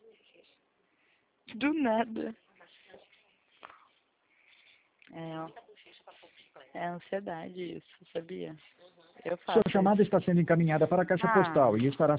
Do nada. É ansiedade isso, sabia? Eu faço Sua chamada está sendo encaminhada para a caixa postal e estará